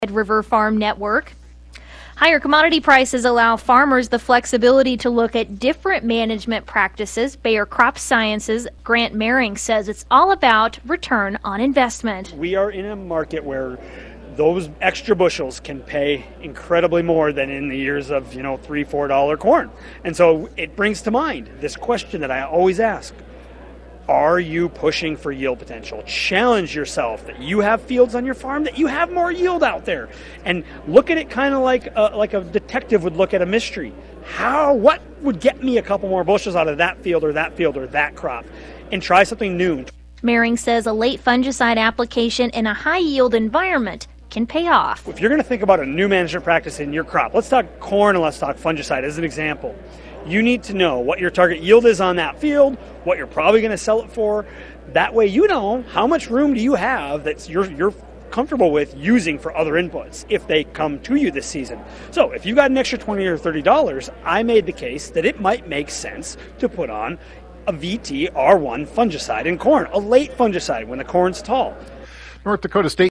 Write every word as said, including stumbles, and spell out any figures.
River Farm Network. Higher commodity prices allow farmers the flexibility to look at different management practices. Bayer Crop Sciences' Grant Mehring says it's all about return on investment. We are in a market where those extra bushels can pay incredibly more than in the years of, you know, three, four dollar corn. And so it brings to mind this question that I always ask. Are you pushing for yield potential? Challenge yourself that you have fields on your farm, that you have more yield out there. And look at it kind of like a, like a detective would look at a mystery. How, what would get me a couple more bushels out of that field or that field or that crop? And try something new. Mehring says a late fungicide application in a high-yield environment can pay off. If you're going to think about a new management practice in your crop, let's talk corn and let's talk fungicide as an example. You need to know what your target yield is on that field, what you're probably going to sell it for. That way you know how much room do you have that you're, you're comfortable with using for other inputs if they come to you this season. So if you've got an extra twenty dollars or thirty dollars, I made the case that it might make sense to put on a V T R one fungicide in corn, a late fungicide when the corn's tall. North Dakota State